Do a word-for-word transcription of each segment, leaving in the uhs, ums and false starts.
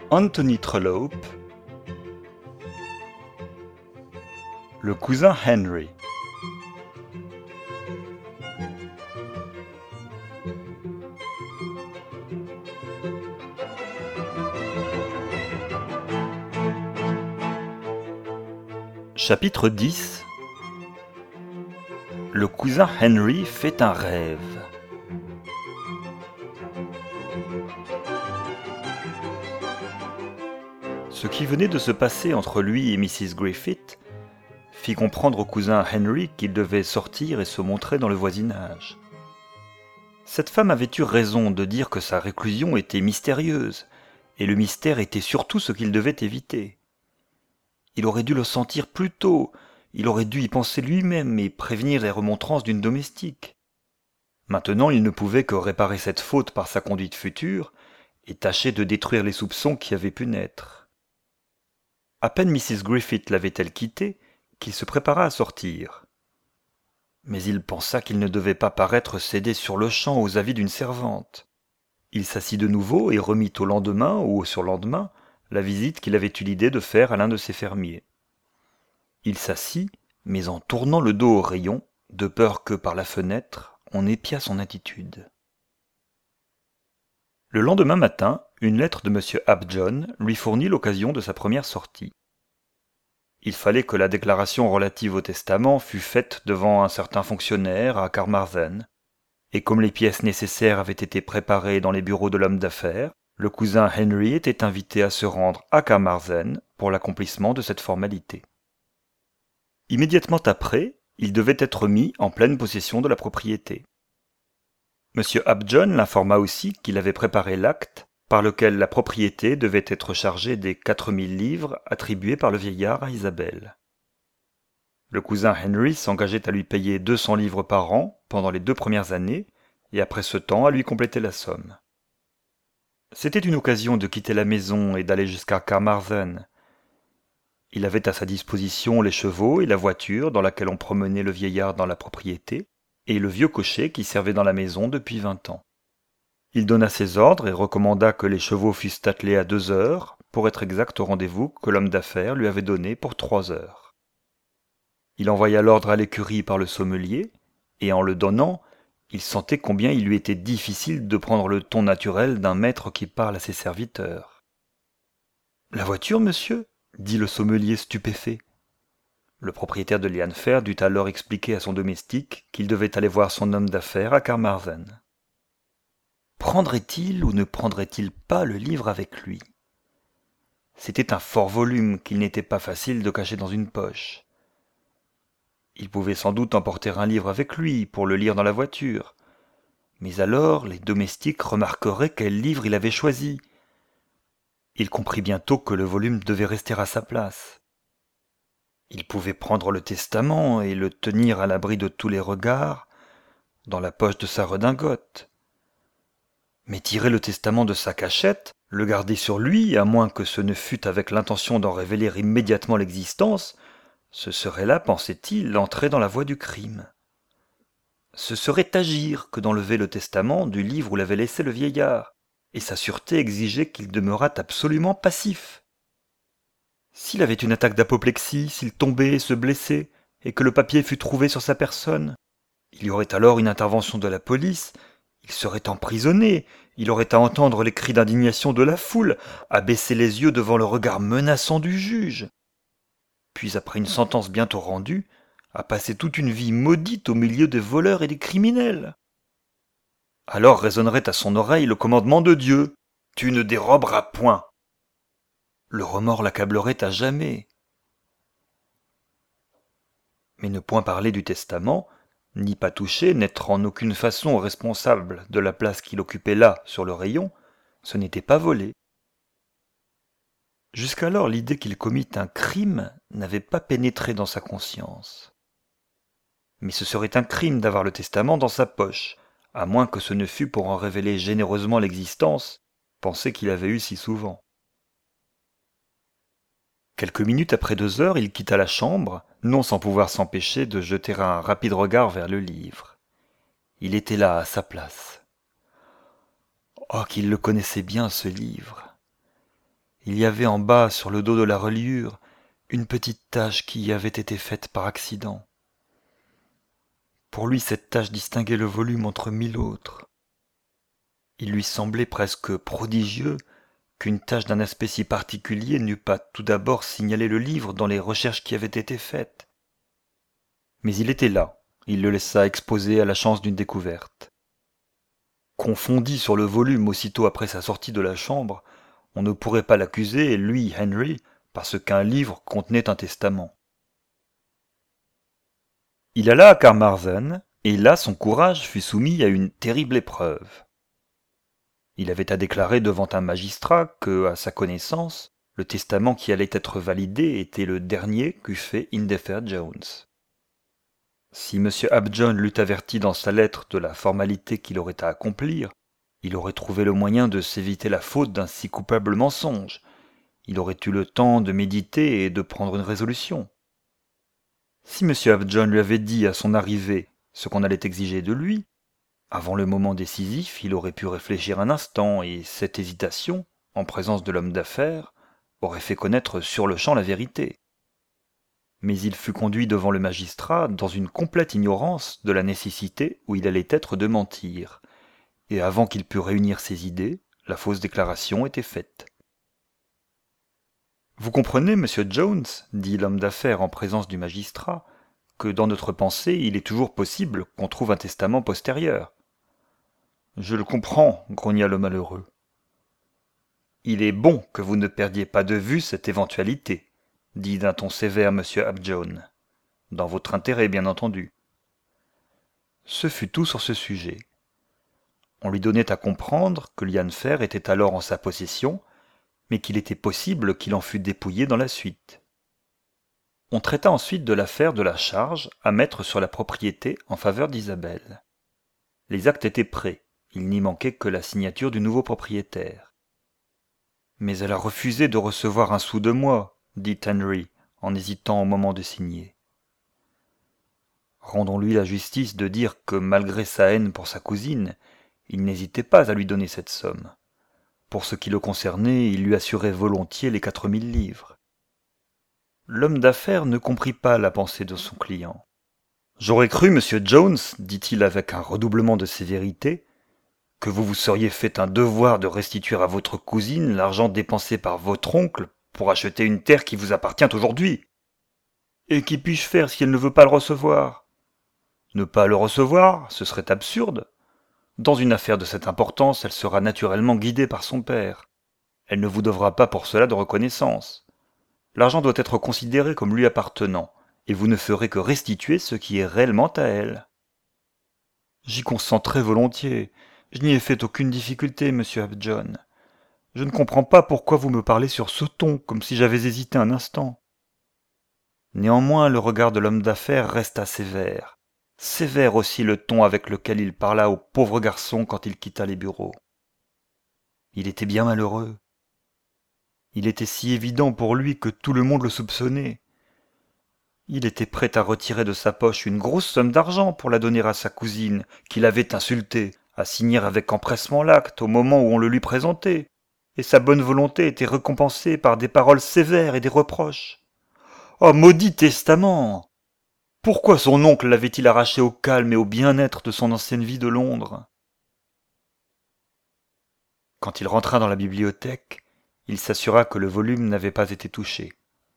Anthony Trollope, le cousin Henry. Chapitre dix. Le cousin Henry fait un rêve. Ce qui venait de se passer entre lui et missus Griffith fit comprendre au cousin Henry qu'il devait sortir et se montrer dans le voisinage. Cette femme avait eu raison de dire que sa réclusion était mystérieuse, et le mystère était surtout ce qu'il devait éviter. Il aurait dû le sentir plus tôt, il aurait dû y penser lui-même et prévenir les remontrances d'une domestique. Maintenant, il ne pouvait que réparer cette faute par sa conduite future et tâcher de détruire les soupçons qui avaient pu naître. À peine missus Griffith l'avait-elle quitté qu'il se prépara à sortir. Mais il pensa qu'il ne devait pas paraître céder sur-le-champ aux avis d'une servante. Il s'assit de nouveau et remit au lendemain ou au surlendemain la visite qu'il avait eu l'idée de faire à l'un de ses fermiers. Il s'assit, mais en tournant le dos au rayon, de peur que, par la fenêtre, on épiât son attitude. Le lendemain matin, une lettre de M. Upjohn lui fournit l'occasion de sa première sortie. Il fallait que la déclaration relative au testament fût faite devant un certain fonctionnaire à Carmarthen, et comme les pièces nécessaires avaient été préparées dans les bureaux de l'homme d'affaires, le cousin Henry était invité à se rendre à Carmarthen pour l'accomplissement de cette formalité. Immédiatement après, il devait être mis en pleine possession de la propriété. M. Upjohn l'informa aussi qu'il avait préparé l'acte par lequel la propriété devait être chargée des quatre mille livres attribuées par le vieillard à Isabelle. Le cousin Henry s'engageait à lui payer deux cents livres par an pendant les deux premières années, et après ce temps à lui compléter la somme. C'était une occasion de quitter la maison et d'aller jusqu'à Carmarthen. Il avait à sa disposition les chevaux et la voiture dans laquelle on promenait le vieillard dans la propriété, et le vieux cocher qui servait dans la maison depuis vingt ans. Il donna ses ordres et recommanda que les chevaux fussent attelés à deux heures, pour être exact au rendez-vous que l'homme d'affaires lui avait donné pour trois heures. Il envoya l'ordre à l'écurie par le sommelier, et en le donnant, il sentait combien il lui était difficile de prendre le ton naturel d'un maître qui parle à ses serviteurs. « La voiture, monsieur ?» dit le sommelier stupéfait. Le propriétaire de Lianfer dut alors expliquer à son domestique qu'il devait aller voir son homme d'affaires à Carmarthen. Prendrait-il ou ne prendrait-il pas le livre avec lui ? C'était un fort volume qu'il n'était pas facile de cacher dans une poche. Il pouvait sans doute emporter un livre avec lui pour le lire dans la voiture. Mais alors les domestiques remarqueraient quel livre il avait choisi. Il comprit bientôt que le volume devait rester à sa place. Il pouvait prendre le testament et le tenir à l'abri de tous les regards, dans la poche de sa redingote. Mais tirer le testament de sa cachette, le garder sur lui, à moins que ce ne fût avec l'intention d'en révéler immédiatement l'existence, ce serait là, pensait-il, entrer dans la voie du crime. Ce serait agir que d'enlever le testament du livre où l'avait laissé le vieillard, et sa sûreté exigeait qu'il demeurât absolument passif. S'il avait une attaque d'apoplexie, s'il tombait et se blessait, et que le papier fût trouvé sur sa personne, il y aurait alors une intervention de la police, il serait emprisonné, il aurait à entendre les cris d'indignation de la foule, à baisser les yeux devant le regard menaçant du juge. Puis après une sentence bientôt rendue, à passer toute une vie maudite au milieu des voleurs et des criminels. Alors résonnerait à son oreille le commandement de Dieu. « Tu ne déroberas point !» Le remords l'accablerait à jamais. Mais ne point parler du testament, ni pas toucher, n'être en aucune façon responsable de la place qu'il occupait là, sur le rayon, ce n'était pas voler. Jusqu'alors, l'idée qu'il commit un crime n'avait pas pénétré dans sa conscience. Mais ce serait un crime d'avoir le testament dans sa poche, à moins que ce ne fût pour en révéler généreusement l'existence, pensée qu'il avait eue si souvent. Quelques minutes après deux heures, il quitta la chambre, non sans pouvoir s'empêcher de jeter un rapide regard vers le livre. Il était là, à sa place. Oh, qu'il le connaissait bien, ce livre! il y avait en bas, sur le dos de la reliure, une petite tache qui y avait été faite par accident. Pour lui, cette tache distinguait le volume entre mille autres. Il lui semblait presque prodigieux qu'une tâche d'un aspect si particulier n'eût pas tout d'abord signalé le livre dans les recherches qui avaient été faites. Mais il était là, il le laissa exposer à la chance d'une découverte. Qu'on fondît sur le volume aussitôt après sa sortie de la chambre, on ne pourrait pas l'accuser, lui, Henry, parce qu'un livre contenait un testament. Il alla à Carmarthen, et là son courage fut soumis à une terrible épreuve. Il avait à déclarer devant un magistrat que, à sa connaissance, le testament qui allait être validé était le dernier qu'eût fait Indefer Jones. Si M. Upjohn l'eût averti dans sa lettre de la formalité qu'il aurait à accomplir, il aurait trouvé le moyen de s'éviter la faute d'un si coupable mensonge. Il aurait eu le temps de méditer et de prendre une résolution. Si M. Upjohn lui avait dit à son arrivée ce qu'on allait exiger de lui, avant le moment décisif, il aurait pu réfléchir un instant, et cette hésitation, en présence de l'homme d'affaires, aurait fait connaître sur-le-champ la vérité. Mais il fut conduit devant le magistrat dans une complète ignorance de la nécessité où il allait être de mentir, et avant qu'il pût réunir ses idées, la fausse déclaration était faite. « Vous comprenez, monsieur Jones, dit l'homme d'affaires en présence du magistrat, que dans notre pensée il est toujours possible qu'on trouve un testament postérieur. »« Je le comprends, grogna le malheureux. »« Il est bon que vous ne perdiez pas de vue cette éventualité, dit d'un ton sévère M. Upjohn. Dans votre intérêt, bien entendu. » Ce fut tout sur ce sujet. On lui donnait à comprendre que l'Ianfer était alors en sa possession, mais qu'il était possible qu'il en fût dépouillé dans la suite. On traita ensuite de l'affaire de la charge à mettre sur la propriété en faveur d'Isabelle. Les actes étaient prêts, il n'y manquait que la signature du nouveau propriétaire. « Mais elle a refusé de recevoir un sou de moi, dit Henry, en hésitant au moment de signer. Rendons-lui la justice de dire que malgré sa haine pour sa cousine, il n'hésitait pas à lui donner cette somme. Pour ce qui le concernait, il lui assurait volontiers les quatre mille livres. L'homme d'affaires ne comprit pas la pensée de son client. « J'aurais cru, monsieur Jones, dit-il avec un redoublement de sévérité, que vous vous seriez fait un devoir de restituer à votre cousine l'argent dépensé par votre oncle pour acheter une terre qui vous appartient aujourd'hui. Et qu'y puis-je faire si elle ne veut pas le recevoir? Ne pas le recevoir, ce serait absurde. Dans une affaire de cette importance, elle sera naturellement guidée par son père. Elle ne vous devra pas pour cela de reconnaissance. L'argent doit être considéré comme lui appartenant, et vous ne ferez que restituer ce qui est réellement à elle. »« J'y consens très volontiers. Je n'y ai fait aucune difficulté, monsieur Upjohn. Je ne comprends pas pourquoi vous me parlez sur ce ton, comme si j'avais hésité un instant. » Néanmoins, le regard de l'homme d'affaires resta sévère. Sévère aussi le ton avec lequel il parla au pauvre garçon quand il quitta les bureaux. Il était bien malheureux. Il était si évident pour lui que tout le monde le soupçonnait. Il était prêt à retirer de sa poche une grosse somme d'argent pour la donner à sa cousine, qu'il avait insultée, à signer avec empressement l'acte au moment où on le lui présentait, et sa bonne volonté était récompensée par des paroles sévères et des reproches. Oh, maudit testament! Pourquoi son oncle l'avait-il arraché au calme et au bien-être de son ancienne vie de Londres? Quand il rentra dans la bibliothèque, il s'assura que le volume n'avait pas été touché.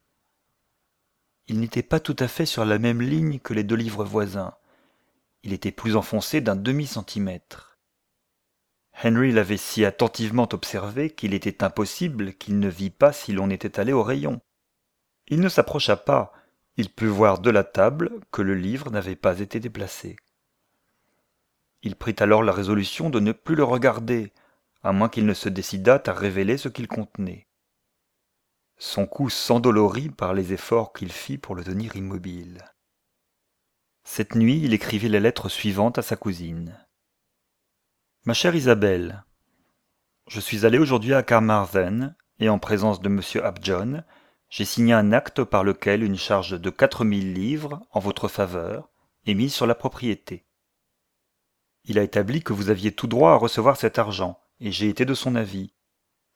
Il n'était pas tout à fait sur la même ligne que les deux livres voisins. Il était plus enfoncé d'un demi-centimètre. Henry l'avait si attentivement observé qu'il était impossible qu'il ne vît pas si l'on était allé au rayon. Il ne s'approcha pas, il put voir de la table que le livre n'avait pas été déplacé. Il prit alors la résolution de ne plus le regarder, à moins qu'il ne se décidât à révéler ce qu'il contenait. Son cou s'endolorit par les efforts qu'il fit pour le tenir immobile. Cette nuit, il écrivit la lettre suivante à sa cousine. « Ma chère Isabelle, je suis allé aujourd'hui à Carmarthen, et en présence de M. Upjohn, j'ai signé un acte par lequel une charge de quatre mille livres en votre faveur est mise sur la propriété. Il a établi que vous aviez tout droit à recevoir cet argent, et j'ai été de son avis.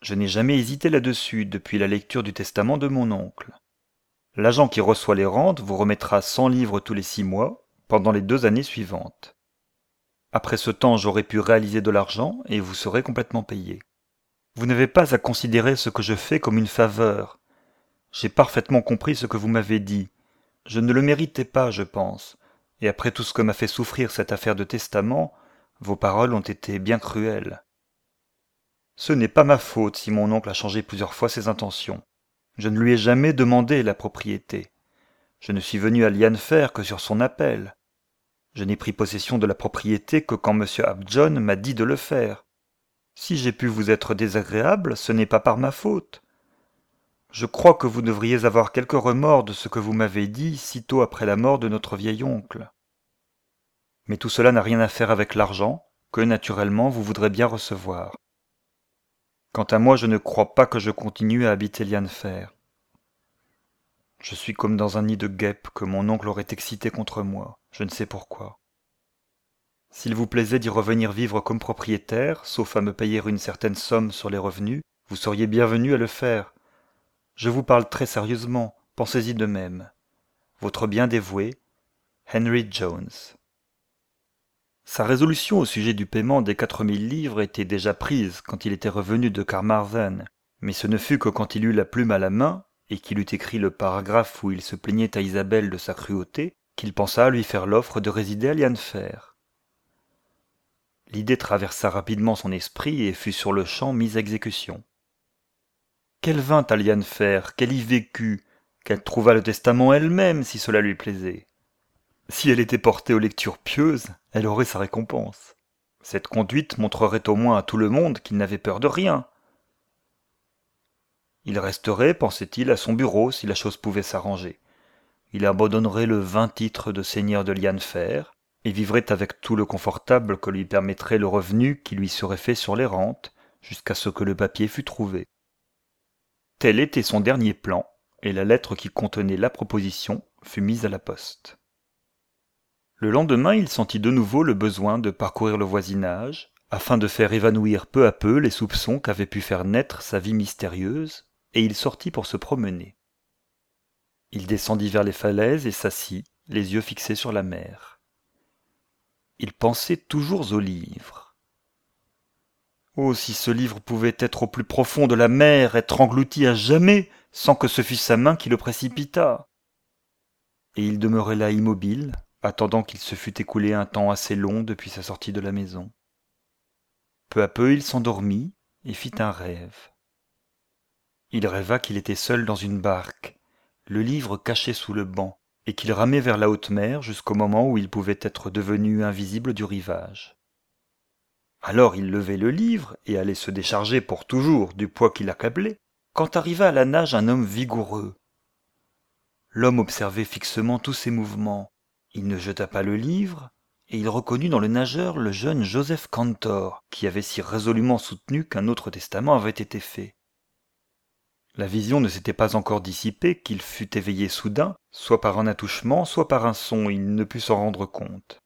Je n'ai jamais hésité là-dessus depuis la lecture du testament de mon oncle. L'agent qui reçoit les rentes vous remettra cent livres tous les six mois pendant les deux années suivantes. Après ce temps, j'aurai pu réaliser de l'argent et vous serez complètement payé. Vous n'avez pas à considérer ce que je fais comme une faveur. J'ai parfaitement compris ce que vous m'avez dit. Je ne le méritais pas, je pense, et après tout ce que m'a fait souffrir cette affaire de testament, vos paroles ont été bien cruelles. Ce n'est pas ma faute si mon oncle a changé plusieurs fois ses intentions. Je ne lui ai jamais demandé la propriété. Je ne suis venu à Llanfair que sur son appel. Je n'ai pris possession de la propriété que quand M. Upjohn m'a dit de le faire. Si j'ai pu vous être désagréable, ce n'est pas par ma faute. Je crois que vous devriez avoir quelque remords de ce que vous m'avez dit sitôt après la mort de notre vieil oncle. Mais tout cela n'a rien à faire avec l'argent, que naturellement vous voudrez bien recevoir. Quant à moi, je ne crois pas que je continue à habiter Llanfair. Je suis comme dans un nid de guêpes que mon oncle aurait excité contre moi, je ne sais pourquoi. S'il vous plaisait d'y revenir vivre comme propriétaire, sauf à me payer une certaine somme sur les revenus, vous seriez bienvenu à le faire. Je vous parle très sérieusement, pensez-y de même. Votre bien dévoué, Henry Jones. Sa résolution au sujet du paiement des quatre mille livres était déjà prise quand il était revenu de Carmarthen, mais ce ne fut que quand il eut la plume à la main, et qu'il eut écrit le paragraphe où il se plaignait à Isabelle de sa cruauté, qu'il pensa à lui faire l'offre de résider à Llanfair. L'idée traversa rapidement son esprit et fut sur le champ mise à exécution. Qu'elle vînt à Llanfair, qu'elle y vécût, qu'elle trouvât le testament elle-même si cela lui plaisait. Si elle était portée aux lectures pieuses, elle aurait sa récompense. Cette conduite montrerait au moins à tout le monde qu'il n'avait peur de rien. Il resterait, pensait-il, à son bureau si la chose pouvait s'arranger. Il abandonnerait le vain titre de seigneur de Llanfair et vivrait avec tout le confortable que lui permettrait le revenu qui lui serait fait sur les rentes, jusqu'à ce que le papier fût trouvé. Tel était son dernier plan, et la lettre qui contenait la proposition fut mise à la poste. Le lendemain, il sentit de nouveau le besoin de parcourir le voisinage, afin de faire évanouir peu à peu les soupçons qu'avait pu faire naître sa vie mystérieuse, et il sortit pour se promener. Il descendit vers les falaises et s'assit, les yeux fixés sur la mer. Il pensait toujours au livre. Oh, si ce livre pouvait être au plus profond de la mer, être englouti à jamais, sans que ce fût sa main qui le précipitât. Et il demeurait là immobile, attendant qu'il se fût écoulé un temps assez long depuis sa sortie de la maison. Peu à peu, il s'endormit et fit un rêve. Il rêva qu'il était seul dans une barque, le livre caché sous le banc, et qu'il ramait vers la haute mer jusqu'au moment où il pouvait être devenu invisible du rivage. Alors il levait le livre et allait se décharger pour toujours du poids qui l'accablait, quand arriva à la nage un homme vigoureux. L'homme observait fixement tous ses mouvements. Il ne jeta pas le livre, et il reconnut dans le nageur le jeune Joseph Cantor, qui avait si résolument soutenu qu'un autre testament avait été fait. La vision ne s'était pas encore dissipée qu'il fut éveillé soudain, soit par un attouchement, soit par un son, il ne put s'en rendre compte.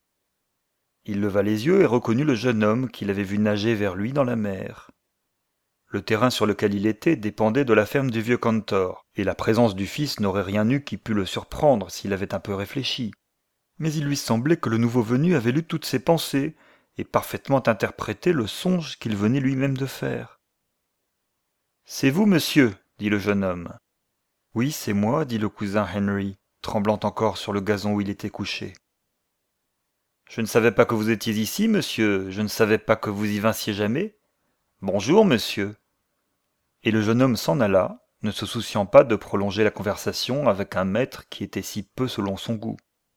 Il leva les yeux et reconnut le jeune homme qu'il avait vu nager vers lui dans la mer. Le terrain sur lequel il était dépendait de la ferme du vieux Cantor, et la présence du fils n'aurait rien eu qui pût le surprendre s'il avait un peu réfléchi. Mais il lui semblait que le nouveau venu avait lu toutes ses pensées, et parfaitement interprété le songe qu'il venait lui-même de faire. « C'est vous, monsieur » dit le jeune homme. « Oui, c'est moi, » dit le cousin Henry, tremblant encore sur le gazon où il était couché. « Je ne savais pas que vous étiez ici, monsieur, je ne savais pas que vous y vinssiez jamais. Bonjour, monsieur. » Et le jeune homme s'en alla, ne se souciant pas de prolonger la conversation avec un maître qui était si peu selon son goût.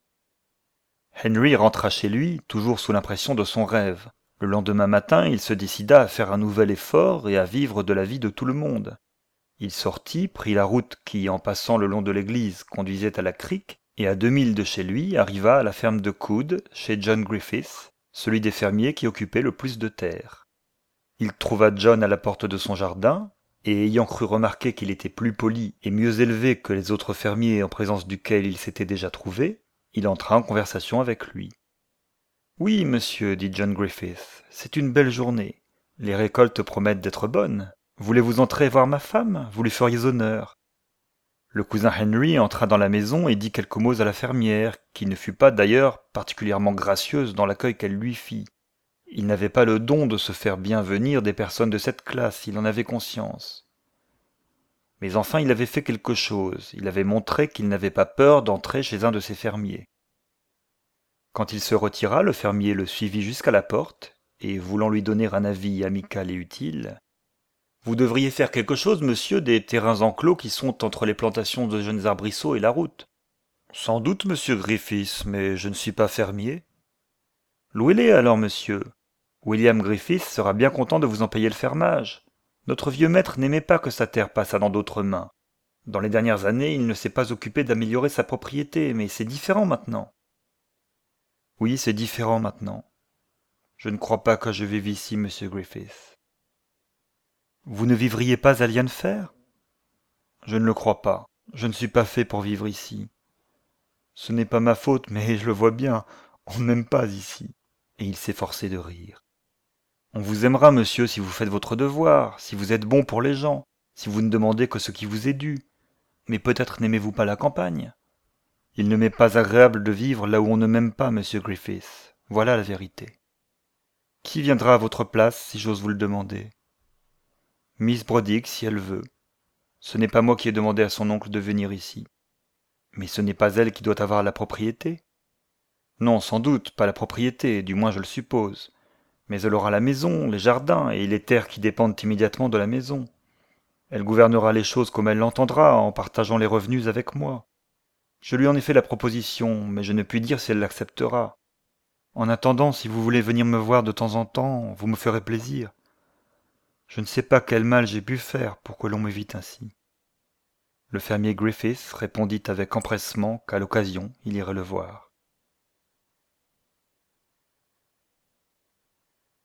Henry rentra chez lui, toujours sous l'impression de son rêve. Le lendemain matin, il se décida à faire un nouvel effort et à vivre de la vie de tout le monde. Il sortit, prit la route qui, en passant le long de l'église, conduisait à la crique, et à deux milles de chez lui, arriva à la ferme de Coode, chez John Griffith, celui des fermiers qui occupait le plus de terre. Il trouva John à la porte de son jardin, et ayant cru remarquer qu'il était plus poli et mieux élevé que les autres fermiers en présence duquel il s'était déjà trouvé, il entra en conversation avec lui. « Oui, monsieur, dit John Griffith, c'est une belle journée. Les récoltes promettent d'être bonnes. Voulez-vous entrer voir ma femme? Vous lui feriez honneur. » Le cousin Henry entra dans la maison et dit quelques mots à la fermière, qui ne fut pas d'ailleurs particulièrement gracieuse dans l'accueil qu'elle lui fit. Il n'avait pas le don de se faire bien venir des personnes de cette classe, il en avait conscience. Mais enfin il avait fait quelque chose, il avait montré qu'il n'avait pas peur d'entrer chez un de ses fermiers. Quand il se retira, le fermier le suivit jusqu'à la porte, et voulant lui donner un avis amical et utile, « Vous devriez faire quelque chose, monsieur, des terrains enclos qui sont entre les plantations de jeunes arbrisseaux et la route. »« Sans doute, monsieur Griffiths, mais je ne suis pas fermier. »« Louez-les alors, monsieur. William Griffiths sera bien content de vous en payer le fermage. Notre vieux maître n'aimait pas que sa terre passât dans d'autres mains. Dans les dernières années, il ne s'est pas occupé d'améliorer sa propriété, mais c'est différent maintenant. »« Oui, c'est différent maintenant. Je ne crois pas que je vive ici, monsieur Griffiths. »« Vous ne vivriez pas à Lienfer ? » ?»« Je ne le crois pas. Je ne suis pas fait pour vivre ici. Ce n'est pas ma faute, mais je le vois bien, on ne m'aime pas ici. » Et il s'efforçait de rire. « On vous aimera, monsieur, si vous faites votre devoir, si vous êtes bon pour les gens, si vous ne demandez que ce qui vous est dû. Mais peut-être n'aimez-vous pas la campagne. Il ne m'est pas agréable de vivre là où on ne m'aime pas, monsieur Griffiths. Voilà la vérité. Qui viendra à votre place, si j'ose vous le demander ? Miss Brodick, si elle veut. Ce n'est pas moi qui ai demandé à son oncle de venir ici. Mais ce n'est pas elle qui doit avoir la propriété. Non, sans doute, pas la propriété, du moins je le suppose. Mais elle aura la maison, les jardins et les terres qui dépendent immédiatement de la maison. Elle gouvernera les choses comme elle l'entendra, en partageant les revenus avec moi. Je lui en ai fait la proposition, mais je ne puis dire si elle l'acceptera. En attendant, si vous voulez venir me voir de temps en temps, vous me ferez plaisir. Je ne sais pas quel mal j'ai pu faire pour que l'on m'évite ainsi. » Le fermier Griffiths répondit avec empressement qu'à l'occasion il irait le voir.